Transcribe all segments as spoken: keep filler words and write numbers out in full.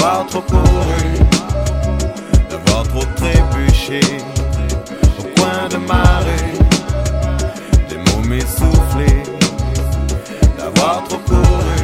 d'avoir trop couru, d'avoir trop trébuché au coin de marée, des mots m'essoufflés, d'avoir trop couru,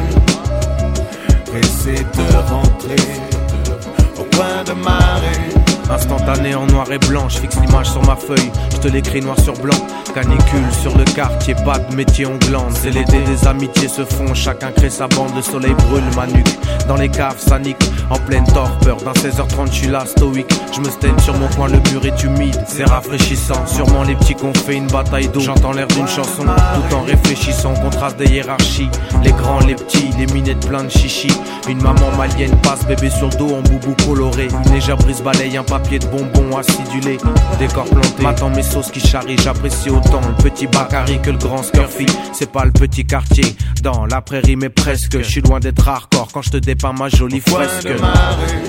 pressé de rentrer au coin de marée. Instantané en noir et blanc, je fixe l'image sur ma feuille, je te l'écris noir sur blanc. Canicule sur le quartier, pas de métier on glande. C'est l'été, des amitiés se font, chacun crée sa bande. Le soleil brûle ma nuque, dans les caves ça nique. En pleine torpeur, dans seize heures trente je suis là stoïque. Je me staine sur mon coin, le mur est humide, c'est rafraîchissant. Sûrement les petits qu'on fait une bataille d'eau. J'entends l'air d'une chanson, tout en réfléchissant. Contraste des hiérarchies, les grands, les petits, les minettes plein de chichis. Une maman malienne passe, bébé sur le dos en boubou coloré. Une légère brise balaye, un papier de bonbons acidulé. Décor planté, m'attend mes sauces qui charrient. J'apprécie autant le petit Bakary que le grand Scurfy. C'est pas le petit quartier, dans la prairie mais presque. Je suis loin d'être hardcore quand je te dépeins ma jolie fresque. Au coin de marée,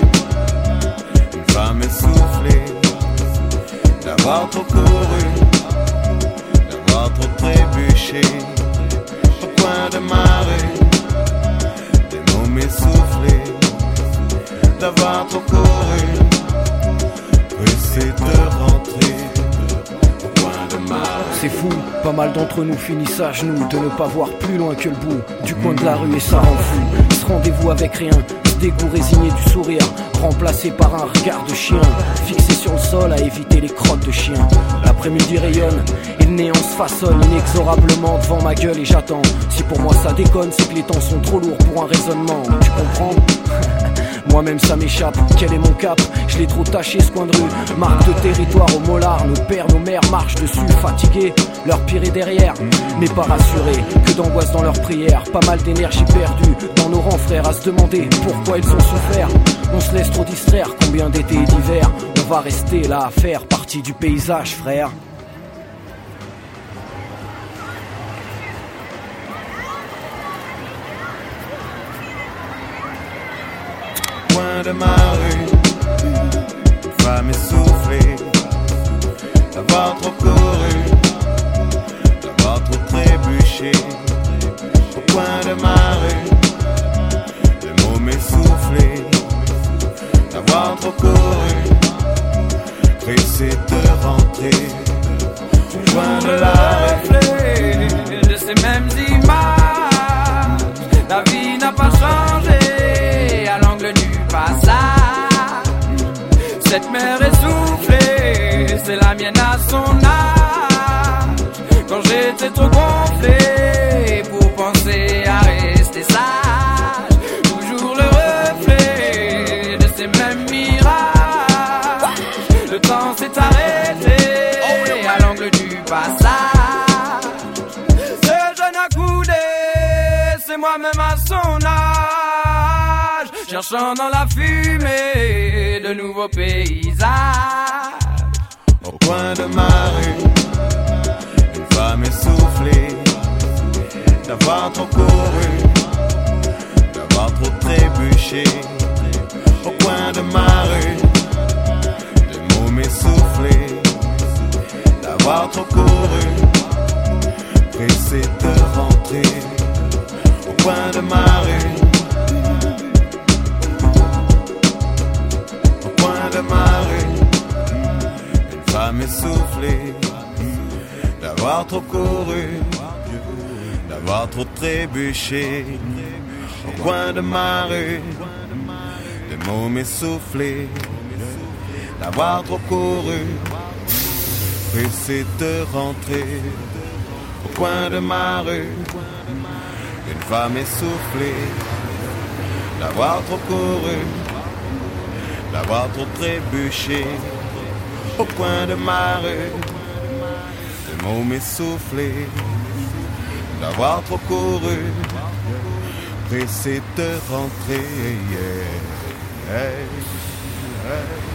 une femme essoufflée, d'avoir trop couru, d'avoir trop trébuché au coin de marée, des mots m'essoufflés, d'avoir trop couru, pressé de rentrer au coin de marée. C'est fou, pas mal d'entre nous finissent à genoux, de ne pas voir plus loin que le bout du coin de la rue et ça rend fou. Ce rendez-vous avec rien, ce dégoût résigné du sourire, remplacé par un regard de chien, fixé sur le sol à éviter les crottes de chien. L'après-midi rayonne et le néant se façonne inexorablement devant ma gueule et j'attends. Si pour moi ça déconne, c'est que les temps sont trop lourds pour un raisonnement, tu comprends? Moi-même ça m'échappe, quel est mon cap? Je l'ai trop taché ce coin de rue, marque de territoire au molar. Nos pères, nos mères marchent dessus, fatigués, leur pire est derrière, mais pas rassurés, que d'angoisse dans leurs prières. Pas mal d'énergie perdue dans nos rangs frères, à se demander pourquoi ils ont souffert. On se laisse trop distraire, combien d'étés et d'hiver on va rester là à faire partie du paysage frère. De ma rue, une femme essoufflée, d'avoir trop couru, d'avoir trop trébuché au coin de ma rue, des mots m'essoufflés, d'avoir trop couru, pressé de rentrer au coin de la rue. De ces mêmes images, la vie n'a pas changé à l'angle du passage. Cette mer essoufflée, c'est la mienne à son âge. Quand j'étais trop gonflé pour penser à rester sage, toujours le reflet de ces mêmes mirages. Le temps s'est arrêté à l'angle du passage. Ce jeune accoudé, c'est moi-même à son âge, cherchant dans la fumée de nouveaux paysages. Au coin de ma rue, une femme essoufflée, d'avoir trop couru, d'avoir trop trébuché au coin de ma rue, des mots m'essoufflés, d'avoir trop couru, pressé de rentrer au coin de ma rue. De ma rue, une femme essoufflée, d'avoir trop couru, d'avoir trop trébuché au coin de ma rue, des mots m'essoufflés, d'avoir trop couru, pressé de rentrer au coin de ma rue, une femme essoufflée, d'avoir trop couru, d'avoir trop trébuché au coin de ma rue, des mots m'essoufflés, d'avoir trop couru, pressé de rentrer, yeah, hey, hey.